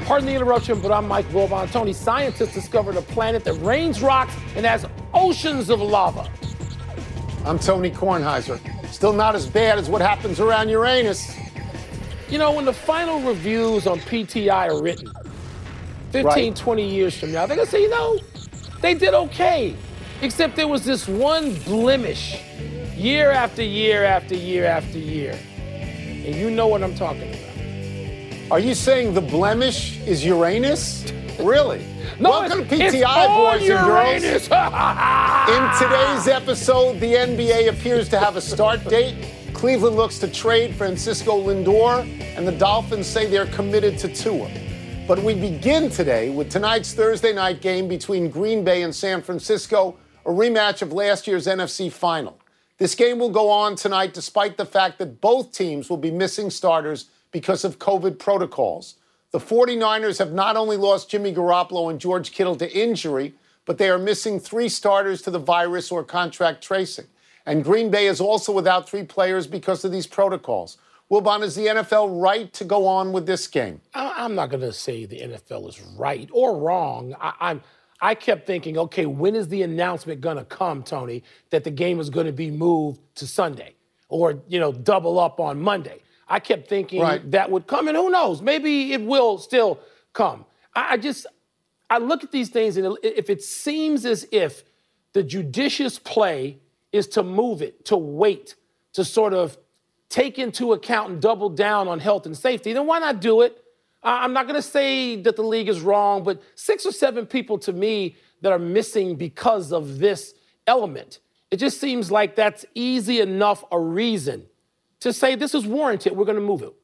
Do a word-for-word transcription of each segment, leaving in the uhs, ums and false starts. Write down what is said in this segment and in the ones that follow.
Pardon the interruption, but I'm Mike Wilbon. Tony, scientists discovered a planet that rains rocks and has oceans of lava. I'm Tony Kornheiser. Still not as bad as what happens around Uranus. You know, when the final reviews on P T I are written, fifteen, right. twenty years from now, they're going to say, you know, they did okay. Except there was this one blemish year after year after year after year. And you know what I'm talking about. Are you saying the blemish is Uranus? Really? No, Welcome it's, to P T I, boys Uranus. and girls. In today's episode, the N B A appears to have a start date. Cleveland looks to trade Francisco Lindor, and the Dolphins say they're committed to Tua. But we begin today with tonight's Thursday night game between Green Bay and San Francisco, a rematch of last year's N F C Final. This game will go on tonight despite the fact that both teams will be missing starters because of COVID protocols. The 49ers have not only lost Jimmy Garoppolo and George Kittle to injury, but they are missing three starters to the virus or contract tracing. And Green Bay is also without three players because of these protocols. Wilbon, is the N F L right to go on with this game? I'm not going to say the N F L is right or wrong. I, I'm, I kept thinking, okay, when is the announcement going to come, Tony, that the game is going to be moved to Sunday or, you know, double up on Monday? I kept thinking right. that would come, and who knows? Maybe it will still come. I, I just, I look at these things, and if it seems as if the judicious play is to move it, to wait, to sort of take into account and double down on health and safety, then why not do it? I'm not going to say that the league is wrong, but six or seven people to me that are missing because of this element, it just seems like that's easy enough a reason to say this is warranted, we're going to move it.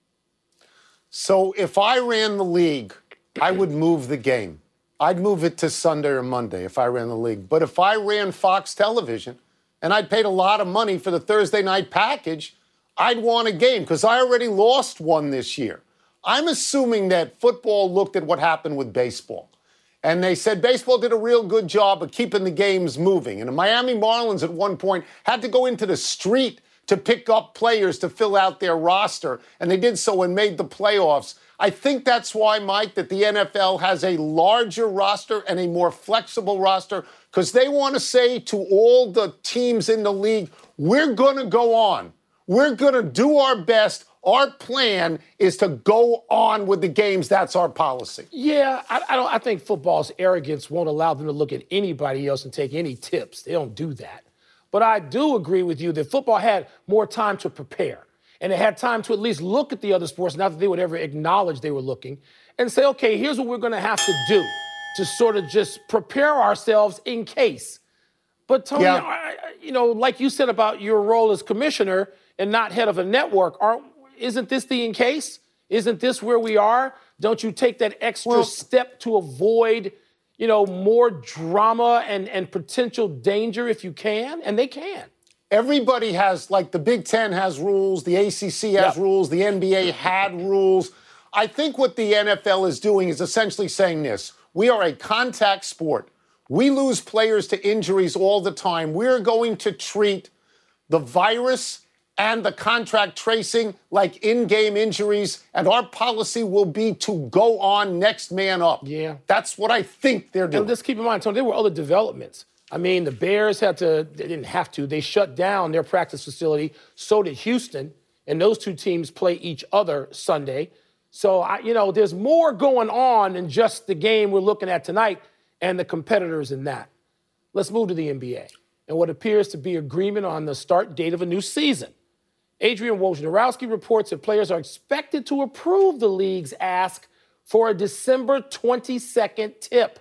So if I ran the league, I would move the game. I'd move it to Sunday or Monday if I ran the league. But if I ran Fox Television and I'd paid a lot of money for the Thursday night package, I'd want a game because I already lost one this year. I'm assuming that football looked at what happened with baseball. And they said baseball did a real good job of keeping the games moving. And the Miami Marlins at one point had to go into the street to pick up players to fill out their roster. And they did so and made the playoffs. I think that's why, Mike, that the N F L has a larger roster and a more flexible roster because they want to say to all the teams in the league, we're going to go on. We're going to do our best. Our plan is to go on with the games. That's our policy. Yeah, I, I don't. I think football's arrogance won't allow them to look at anybody else and take any tips. They don't do that. But I do agree with you that football had more time to prepare. And it had time to at least look at the other sports, not that they would ever acknowledge they were looking, and say, okay, here's what we're going to have to do to sort of just prepare ourselves in case. But, Tony, yeah. I, you know, like you said about your role as commissioner and not head of a network, aren't, isn't this the in case? Isn't this where we are? Don't you take that extra well, step to avoid, you know, more drama and, and potential danger if you can? And they can. Everybody has, like the Big Ten has rules, the A C C has yep. rules, the N B A had rules. I think what the N F L is doing is essentially saying this. We are a contact sport. We lose players to injuries all the time. We're going to treat the virus and the contract tracing like in-game injuries, and our policy will be to go on next man up. Yeah. That's what I think they're doing. And let's keep in mind, Tony, there were other developments. I mean, the Bears had to, they didn't have to, they shut down their practice facility. So did Houston, and those two teams play each other Sunday. So, I, you know, there's more going on than just the game we're looking at tonight and the competitors in that. Let's move to the N B A and what appears to be agreement on the start date of a new season. Adrian Wojnarowski reports that players are expected to approve the league's ask for a December twenty-second tip.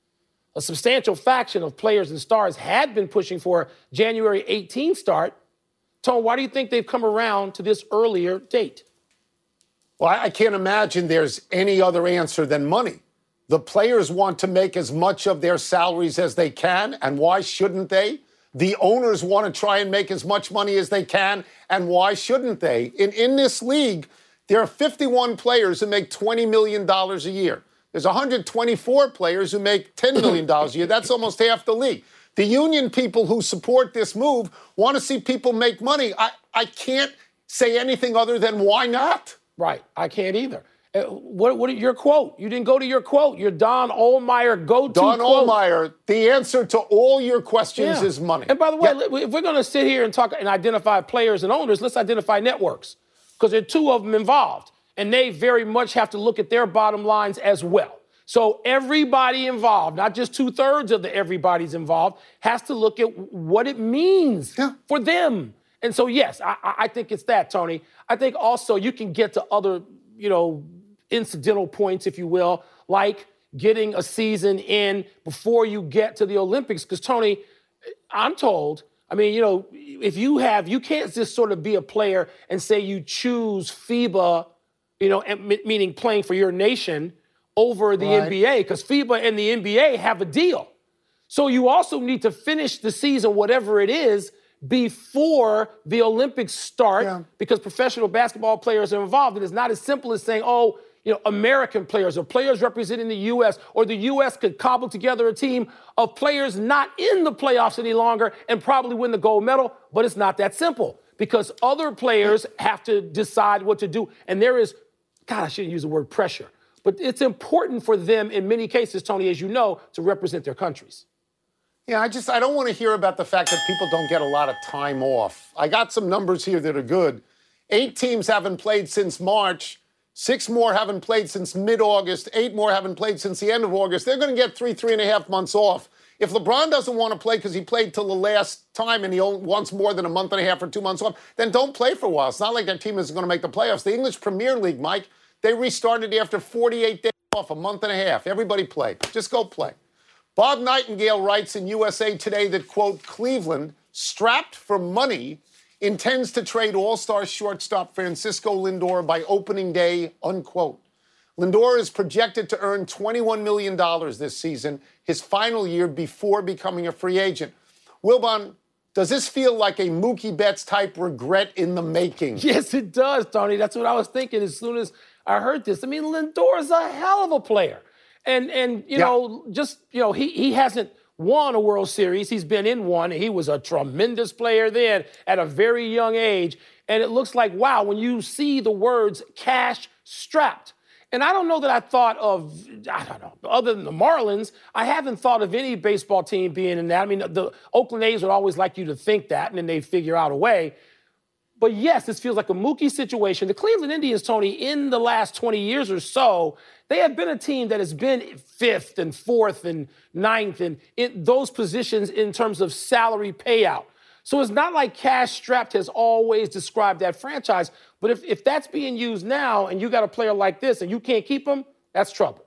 A substantial faction of players and stars had been pushing for a January eighteenth start. Tone, why do you think they've come around to this earlier date? Well, I can't imagine there's any other answer than money. The players want to make as much of their salaries as they can, and why shouldn't they? The owners want to try and make as much money as they can, and why shouldn't they? In, in this league, there are fifty-one players who make twenty million dollars a year. There's one hundred twenty-four players who make ten million dollars a year. That's almost half the league. The union people who support this move want to see people make money. I, I can't say anything other than why not? Right. I can't either. Uh, what, what, your quote? You didn't go to your quote. Your Don Ohlmeyer go-to Don quote. Ohlmeyer, the answer to all your questions Yeah. is money. And by the way, Yeah. if we're going to sit here and talk and identify players and owners, let's identify networks, because there are two of them involved, and they very much have to look at their bottom lines as well. So everybody involved, not just two-thirds of the everybody's involved, has to look at what it means Yeah. for them. And so, yes, I, I think it's that, Tony. I think also you can get to other, you know, incidental points, if you will, like getting a season in before you get to the Olympics. Because, Tony, I'm told, I mean, you know, if you have, you can't just sort of be a player and say you choose FIBA, you know, meaning playing for your nation over the Right. N B A, because FIBA and the N B A have a deal. So you also need to finish the season, whatever it is, before the Olympics start, Yeah. because professional basketball players are involved. And it's not as simple as saying, oh, you know, American players or players representing the U S, or the U S could cobble together a team of players not in the playoffs any longer and probably win the gold medal. But it's not that simple, because other players have to decide what to do. And there is, God, I shouldn't use the word pressure, but it's important for them in many cases, Tony, as you know, to represent their countries. Yeah, I just, I don't want to hear about the fact that people don't get a lot of time off. I got some numbers here that are good. Eight teams haven't played since March. Six more haven't played since mid-August. Eight more haven't played since the end of August. They're going to get three, three and a half months off. If LeBron doesn't want to play because he played till the last time and he only wants more than a month and a half or two months off, then don't play for a while. It's not like that team is going to make the playoffs. The English Premier League, Mike, they restarted after forty-eight days off, a month and a half. Everybody play. Just go play. Bob Nightingale writes in U S A Today that, quote, Cleveland, strapped for money, intends to trade all-star shortstop Francisco Lindor by opening day, unquote. Lindor is projected to earn twenty-one million dollars this season, his final year before becoming a free agent. Wilbon, does this feel like a Mookie Betts type regret in the making? Yes, it does, Tony. That's what I was thinking as soon as I heard this. I mean, Lindor is a hell of a player. And, and you Yeah. know, just, you know, he, he hasn't won a World Series. He's been in one. He was a tremendous player then at a very young age. And it looks like, wow, when you see the words cash strapped. And I don't know that I thought of, I don't know, other than the Marlins, I haven't thought of any baseball team being in that. I mean, the Oakland A's would always like you to think that, and then they figure out a way. But yes, this feels like a Mookie situation. The Cleveland Indians, Tony, in the last twenty years or so, they have been a team that has been fifth and fourth and ninth and in those positions in terms of salary payout. So it's not like cash strapped has always described that franchise. But if, if that's being used now and you got a player like this and you can't keep him, that's trouble.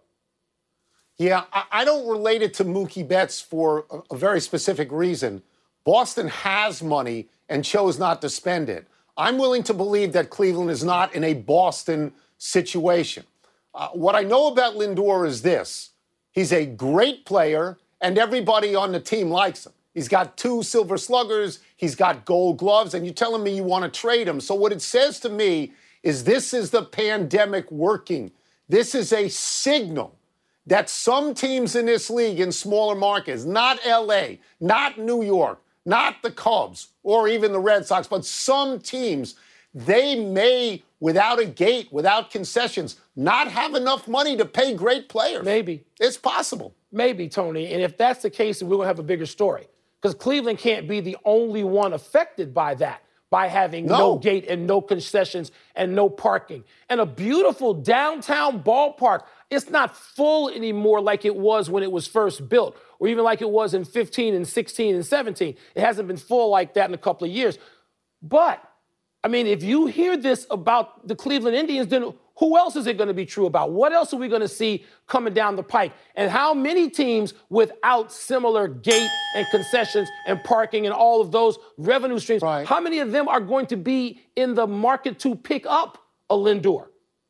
Yeah, I, I don't relate it to Mookie Betts for a, a very specific reason. Boston has money and chose not to spend it. I'm willing to believe that Cleveland is not in a Boston situation. Uh, what I know about Lindor is this. He's a great player, and everybody on the team likes him. He's got two silver sluggers. He's got gold gloves, and you're telling me you want to trade him. So what it says to me is this is the pandemic working. This is a signal that some teams in this league in smaller markets, not L A, not New York, not the Cubs or even the Red Sox, but some teams, they may, without a gate, without concessions, not have enough money to pay great players. Maybe. It's possible. Maybe, Tony. And if that's the case, then we're going to have a bigger story. Because Cleveland can't be the only one affected by that, by having no. no gate and no concessions and no parking. And a beautiful downtown ballpark. It's not full anymore like it was when it was first built, or even like it was in fifteen and sixteen and seventeen. It hasn't been full like that in a couple of years. But, I mean, if you hear this about the Cleveland Indians, then who else is it going to be true about? What else are we going to see coming down the pike? And how many teams without similar gate and concessions and parking and all of those revenue streams, right. how many of them are going to be in the market to pick up a Lindor?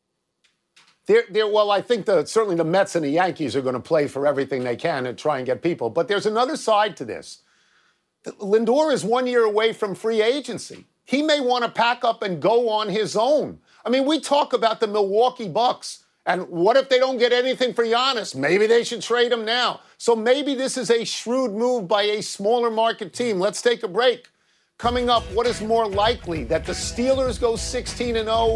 They're, they're, well, I think the, certainly the Mets and the Yankees are going to play for everything they can and try and get people. But there's another side to this. Lindor is one year away from free agency. He may want to pack up and go on his own. I mean, we talk about the Milwaukee Bucks, and what if they don't get anything for Giannis? Maybe they should trade him now. So maybe this is a shrewd move by a smaller market team. Let's take a break. Coming up, what is more likely, that the Steelers go sixteen and oh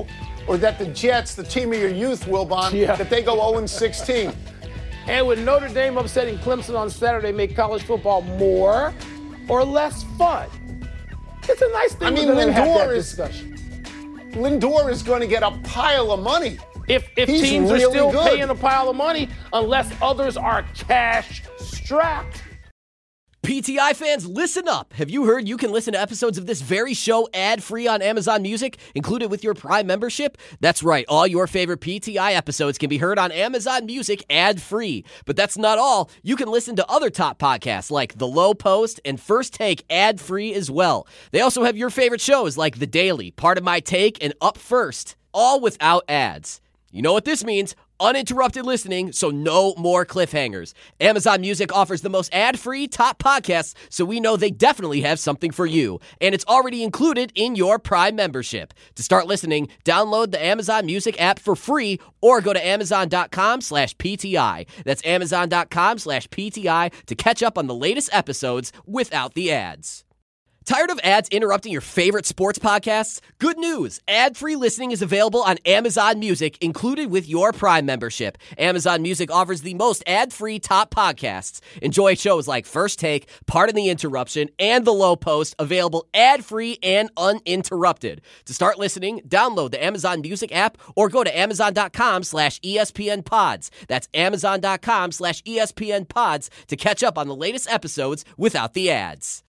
or that the Jets, the team of your youth, Wilbon, Yeah. that they go oh and sixteen. And with Notre Dame upsetting Clemson on Saturday, make college football more or less fun? It's a nice thing. I mean, we're gonna have that Lindor is discussion. Lindor is going to get a pile of money. If, if He's teams are really still good. paying a pile of money, unless others are cash strapped. P T I fans, listen up. Have you heard you can listen to episodes of this very show ad-free on Amazon Music, included with your Prime membership? That's right. All your favorite P T I episodes can be heard on Amazon Music ad-free. But that's not all. You can listen to other top podcasts like The Low Post and First Take ad-free as well. They also have your favorite shows like The Daily, Part of My Take, and Up First, all without ads. You know what this means? Uninterrupted listening, so no more cliffhangers. Amazon Music offers the most ad-free top podcasts, so we know they definitely have something for you. And it's already included in your Prime membership. To start listening, download the Amazon Music app for free or go to amazon.com slash PTI. That's amazon.com slash PTI to catch up on the latest episodes without the ads. Tired of ads interrupting your favorite sports podcasts? Good news! Ad-free listening is available on Amazon Music, included with your Prime membership. Amazon Music offers the most ad-free top podcasts. Enjoy shows like First Take, Pardon the Interruption, and The Low Post, available ad-free and uninterrupted. To start listening, download the Amazon Music app or go to amazon.com slash ESPN pods. That's amazon.com slash ESPN pods to catch up on the latest episodes without the ads.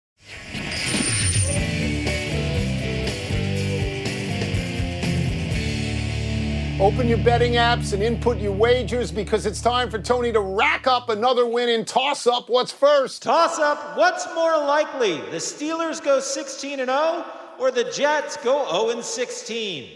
Open your betting apps and input your wagers because it's time for Tony to rack up another win in toss-up. What's first? Toss up, what's more likely? The Steelers go sixteen and oh or the Jets go oh and sixteen?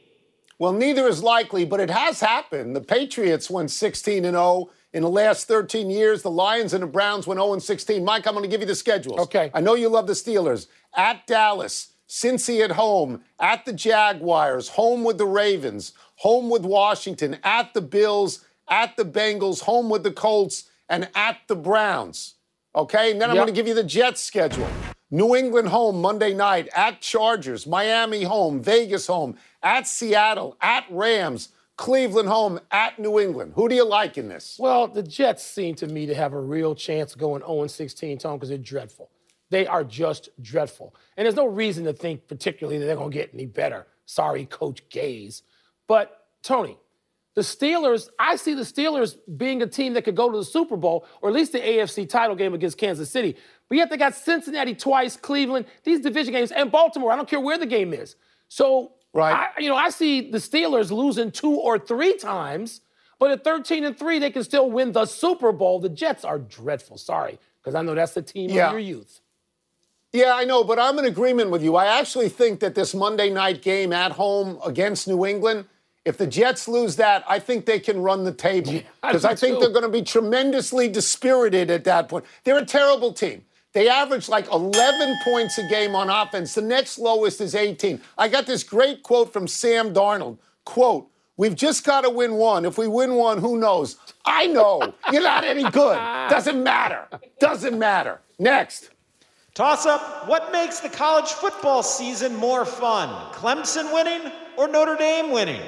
Well, neither is likely, but it has happened. The Patriots went sixteen and oh in the last thirteen years. The Lions and the Browns went oh and sixteen. Mike, I'm going to give you the schedules. Okay. I know you love the Steelers. At Dallas, Cincy at home, at the Jaguars, home with the Ravens, home with Washington, at the Bills, at the Bengals, home with the Colts, and at the Browns. Okay? And then I'm Yep. going to give you the Jets schedule. New England home Monday night, at Chargers, Miami home, Vegas home, at Seattle, at Rams, Cleveland home, at New England. Who do you like in this? Well, the Jets seem to me to have a real chance going oh and sixteen, Tom, because they're dreadful. They are just dreadful. And there's no reason to think particularly that they're going to get any better. Sorry, Coach Gaze. But, Tony, the Steelers, I see the Steelers being a team that could go to the Super Bowl or at least the A F C title game against Kansas City. But yet they got Cincinnati twice, Cleveland, these division games, and Baltimore. I don't care where the game is. So, Right. I, you know, I see the Steelers losing two or three times, but at thirteen and three, they can still win the Super Bowl. The Jets are dreadful. Sorry, because I know that's the team Yeah. of your youth. Yeah, I know, but I'm in agreement with you. I actually think that this Monday night game at home against New England, if the Jets lose that, I think they can run the table. Yeah, I Because do I think too. they're going to be tremendously dispirited at that point. They're a terrible team. They average like eleven points a game on offense. The next lowest is eighteen. I got this great quote from Sam Darnold. Quote, "We've just got to win one. If we win one, who knows?" I know. You're not any good. Doesn't matter. Doesn't matter. Next. Toss up, what makes the college football season more fun? Clemson winning or Notre Dame winning?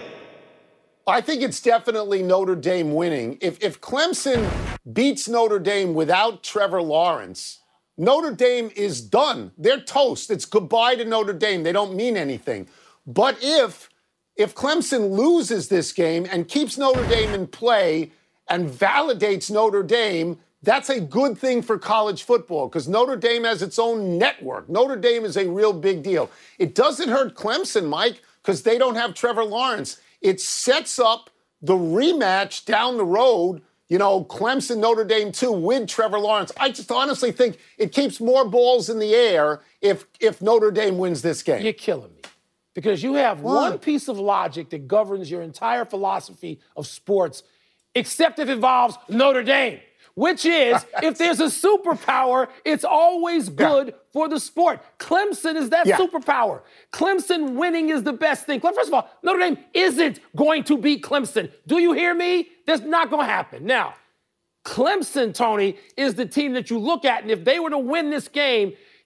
I think it's definitely Notre Dame winning. If, if Clemson beats Notre Dame without Trevor Lawrence, Notre Dame is done. They're toast. It's goodbye to Notre Dame. They don't mean anything. But if if Clemson loses this game and keeps Notre Dame in play and validates Notre Dame, that's a good thing for college football because Notre Dame has its own network. Notre Dame is a real big deal. It doesn't hurt Clemson, Mike, because they don't have Trevor Lawrence. It sets up the rematch down the road, you know, Clemson, Notre Dame two with Trevor Lawrence. I just honestly think it keeps more balls in the air if if Notre Dame wins this game. You're killing me. Because you have Why? one piece of logic that governs your entire philosophy of sports, except if it involves Notre Dame, which is if there's a superpower, it's always good yeah. for the sport. Clemson is that yeah. superpower. Clemson winning is the best thing. First of all, Notre Dame isn't going to beat Clemson. Do you hear me? That's not going to happen. Now, Clemson, Tony, is the team that you look at, and if they were to win this game,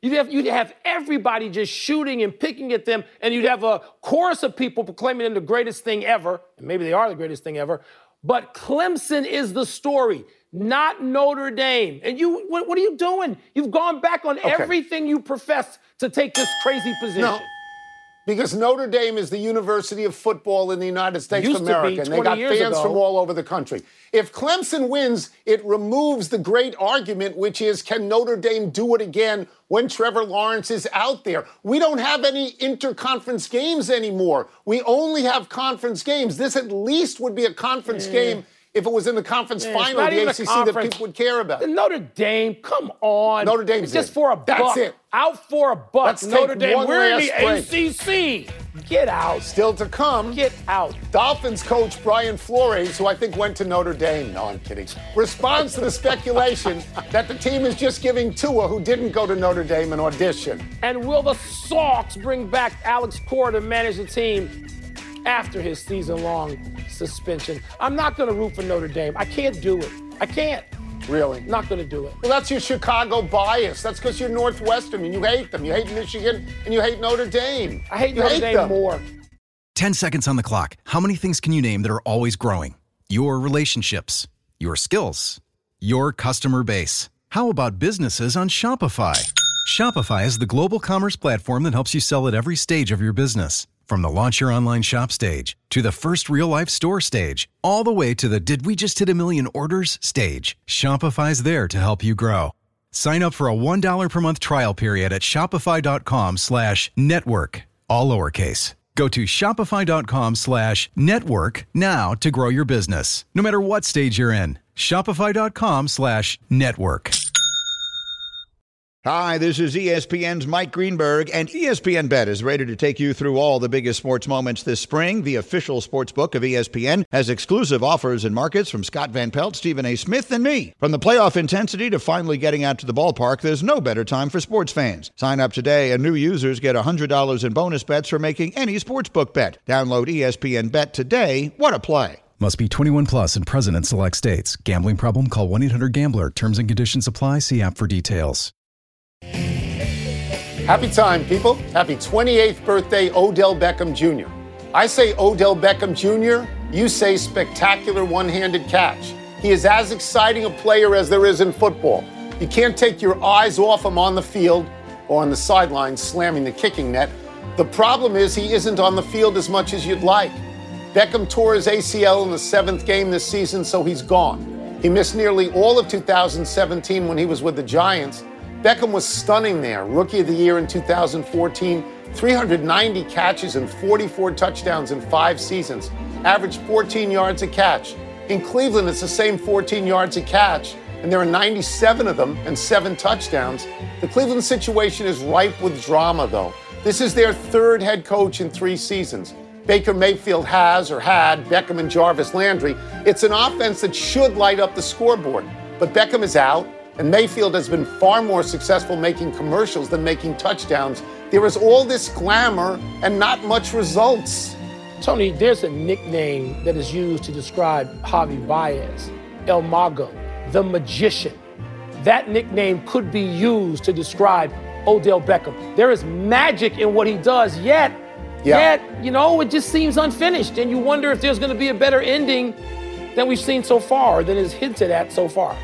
You'd have, you'd have everybody just shooting and picking at them, and you'd have a chorus of people proclaiming them the greatest thing ever, and maybe they are the greatest thing ever, but Clemson is the story, not Notre Dame. And you, what, what are you doing? You've gone back on Okay. everything you profess to take this crazy position. No. Because Notre Dame is the University of football in the United States Used of to be America, and they twenty got years fans ago. from all over the country. If Clemson wins, it removes the great argument, which is, can Notre Dame do it again when Trevor Lawrence is out there? We don't have any interconference games anymore. We only have conference games. This at least would be a conference Yeah. game if it was in the conference Yeah, it's final not of the even a A C C that conference. people would care about. Notre Dame, come on. Notre Dame's It's just in. for a That's buck. it. Out for a buck. Let's Notre take Dame, one we're in last the break. A C C. Get out. Still to come. Get out. Dolphins coach Brian Flores, who I think went to Notre Dame, no, I'm kidding, responds to the speculation that the team is just giving Tua, who didn't go to Notre Dame, an audition. And will the Sox bring back Alex Cora to manage the team after his season-long suspension? I'm not going to root for Notre Dame. I can't do it. I can't. Really? Not going to do it. Well, that's your Chicago bias. That's because you're Northwestern and you hate them. You hate Michigan and you hate Notre Dame. I hate you Notre hate Dame them. more. ten seconds on the clock. How many things can you name that are always growing? Your relationships, your skills, your customer base. How about businesses on Shopify? Shopify is the global commerce platform that helps you sell at every stage of your business. From the launch your online shop stage, to the first real life store stage, all the way to the did we just hit a million orders stage. Shopify's there to help you grow. Sign up for a one dollar per month trial period at shopify.com slash network, all lowercase. Go to shopify.com slash network now to grow your business, no matter what stage you're in. Shopify.com slash network. Hi, this is E S P N's Mike Greenberg, and E S P N Bet is ready to take you through all the biggest sports moments this spring. The official sports book of E S P N has exclusive offers and markets from Scott Van Pelt, Stephen A. Smith, and me. From the playoff intensity to finally getting out to the ballpark, there's no better time for sports fans. Sign up today, and new users get one hundred dollars in bonus bets for making any sportsbook bet. Download E S P N Bet today. What a play. Must be twenty-one plus and present in select states. Gambling problem? Call one eight hundred gambler. Terms and conditions apply. See app for details. Happy time, people. Happy twenty-eighth birthday, Odell Beckham Junior I say Odell Beckham Junior, you say spectacular one-handed catch. He is as exciting a player as there is in football. You can't take your eyes off him on the field or on the sidelines slamming the kicking net. The problem is he isn't on the field as much as you'd like. Beckham tore his A C L in the seventh game this season, so he's gone. He missed nearly all of two thousand seventeen when he was with the Giants. Beckham was stunning there. Rookie of the Year in two thousand fourteen, three hundred ninety catches and forty-four touchdowns in five seasons. Averaged fourteen yards a catch. In Cleveland, it's the same fourteen yards a catch, and there are ninety-seven of them and seven touchdowns. The Cleveland situation is ripe with drama, though. This is their third head coach in three seasons. Baker Mayfield has, or had, Beckham and Jarvis Landry. It's an offense that should light up the scoreboard. But Beckham is out, and Mayfield has been far more successful making commercials than making touchdowns. There is all this glamour and not much results. Tony, there's a nickname that is used to describe Javi Baez, El Mago, the magician. That nickname could be used to describe Odell Beckham. There is magic in what he does, yet, Yeah. yet, you know, it just seems unfinished. And you wonder if there's going to be a better ending than we've seen so far, or than is hinted at so far.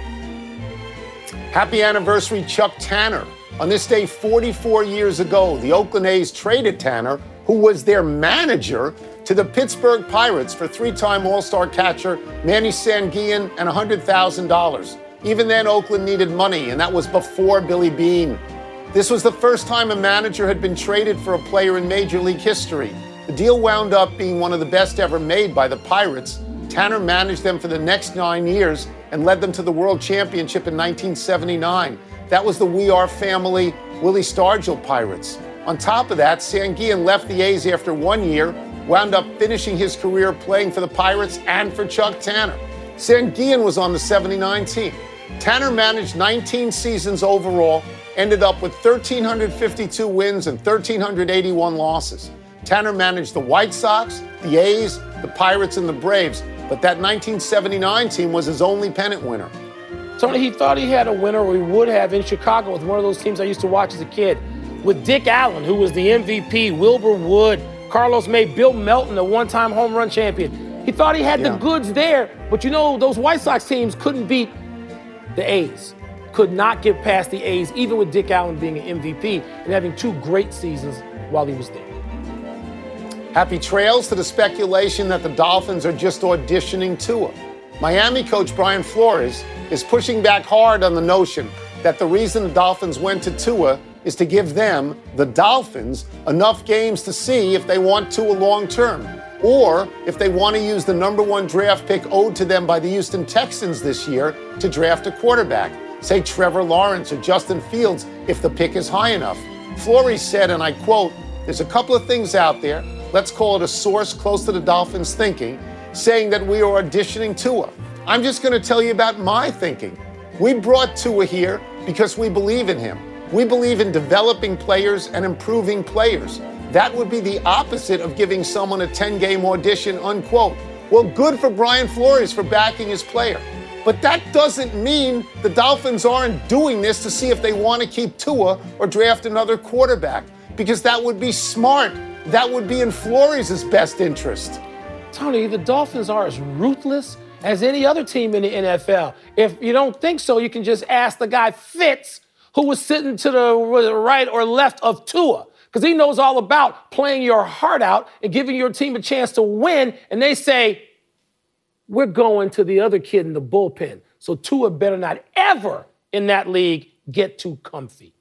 Happy anniversary, Chuck Tanner. On this day forty-four years ago, the Oakland A's traded Tanner, who was their manager, to the Pittsburgh Pirates for three-time All-Star catcher Manny Sanguillen and one hundred thousand dollars. Even then, Oakland needed money, and that was before Billy Beane. This was the first time a manager had been traded for a player in Major League history. The deal wound up being one of the best ever made by the Pirates. Tanner managed them for the next nine years and led them to the World Championship in nineteen seventy-nine. That was the We Are Family Willie Stargell Pirates. On top of that, Sanguillen left the A's after one year, wound up finishing his career playing for the Pirates and for Chuck Tanner. Sanguillen was on the seventy-nine team. Tanner managed nineteen seasons overall, ended up with one thousand three hundred fifty-two wins and one thousand three hundred eighty-one losses. Tanner managed the White Sox, the A's, the Pirates, and the Braves, but that nineteen seventy-nine team was his only pennant winner. Tony, he thought he had a winner, or he would have, in Chicago with one of those teams I used to watch as a kid. With Dick Allen, who was the M V P, Wilbur Wood, Carlos May, Bill Melton, the one-time home run champion. He thought he had yeah. the goods there, but you know, those White Sox teams couldn't beat the A's. Could not get past the A's, even with Dick Allen being an M V P and having two great seasons while he was there. Happy trails to the speculation that the Dolphins are just auditioning Tua. Miami coach Brian Flores is pushing back hard on the notion that the reason the Dolphins went to Tua is to give them, the Dolphins, enough games to see if they want Tua long term, or if they want to use the number one draft pick owed to them by the Houston Texans this year to draft a quarterback, say Trevor Lawrence or Justin Fields, if the pick is high enough. Flores said, and I quote, "There's a couple of things out there, let's call it a source close to the Dolphins' thinking, saying that we are auditioning Tua. I'm just going to tell you about my thinking. We brought Tua here because we believe in him. We believe in developing players and improving players. That would be the opposite of giving someone a ten-game audition," unquote. Well, good for Brian Flores for backing his player. But that doesn't mean the Dolphins aren't doing this to see if they want to keep Tua or draft another quarterback, because that would be smart. That would be in Flores' best interest. Tony, the Dolphins are as ruthless as any other team in the N F L. If you don't think so, you can just ask the guy Fitz, who was sitting to the right or left of Tua, because he knows all about playing your heart out and giving your team a chance to win. And they say, we're going to the other kid in the bullpen. So Tua better not ever in that league get too comfy.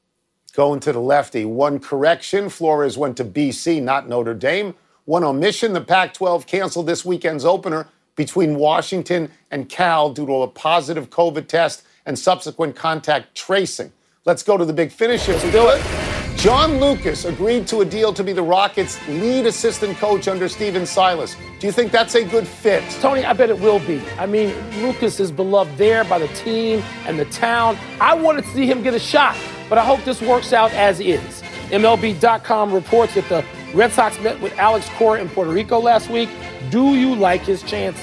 Going to the lefty. One correction, Flores went to B C, not Notre Dame. One omission, the Pac twelve canceled this weekend's opener between Washington and Cal due to a positive COVID test and subsequent contact tracing. Let's go to the big finish if we do it. John Lucas agreed to a deal to be the Rockets' lead assistant coach under Steven Silas. Do you think that's a good fit? Tony, I bet it will be. I mean, Lucas is beloved there by the team and the town. I wanted to see him get a shot, but I hope this works out as is. M L B dot com reports that the Red Sox met with Alex Cora in Puerto Rico last week. Do you like his chances?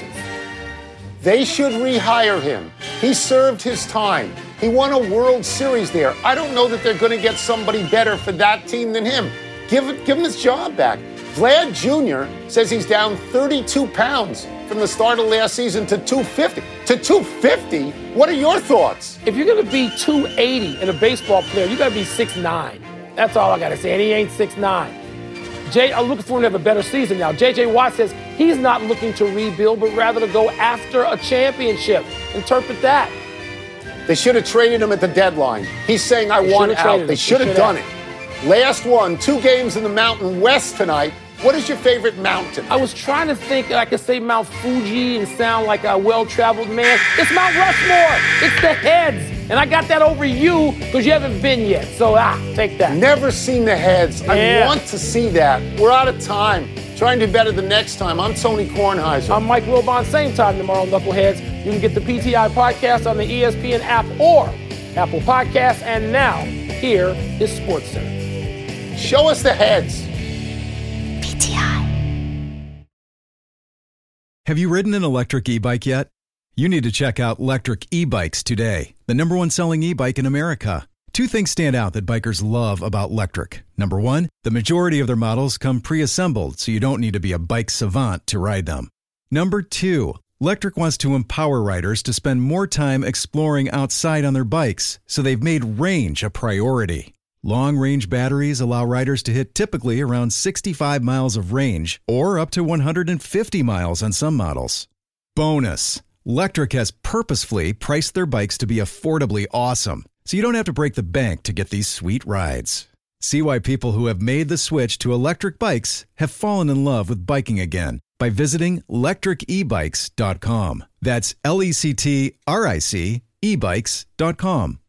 They should rehire him. He served his time. He won a World Series there. I don't know that they're going to get somebody better for that team than him. Give it, give him his job back. Vlad Junior says he's down thirty-two pounds from the start of last season to two fifty. To two fifty? What are your thoughts? If you're going to be two eighty in a baseball player, you got to be six nine. That's all I got to say. And he ain't six nine. Jay, I'm looking for him to have a better season now. J J Watt says he's not looking to rebuild, but rather to go after a championship. Interpret that. They should have traded him at the deadline. He's saying, I want out. They should have done it. Last one, two games in the Mountain West tonight. What is your favorite mountain? I was trying to think I could say Mount Fuji and sound like a well-traveled man. It's Mount Rushmore. It's the Heads. And I got that over you because you haven't been yet. So, ah, take that. Never seen the Heads. Yeah. I want to see that. We're out of time. Try and do better the next time. I'm Tony Kornheiser. I'm Mike Wilbon. Same time tomorrow, Knuckleheads. You can get the P T I podcast on the E S P N app or Apple Podcasts. And now, here is SportsCenter. Show us the Heads. P T I. Have you ridden an electric e-bike yet? You need to check out Lectric E-Bikes today, the number one selling e-bike in America. Two things stand out that bikers love about Lectric. Number one, the majority of their models come pre-assembled, so you don't need to be a bike savant to ride them. Number two, Lectric wants to empower riders to spend more time exploring outside on their bikes, so they've made range a priority. Long-range batteries allow riders to hit typically around sixty-five miles of range, or up to one hundred fifty miles on some models. Bonus! Lectric has purposefully priced their bikes to be affordably awesome, so you don't have to break the bank to get these sweet rides. See why people who have made the switch to electric bikes have fallen in love with biking again by visiting lectric e bikes dot com. That's L E C T R I C e bikes dot com.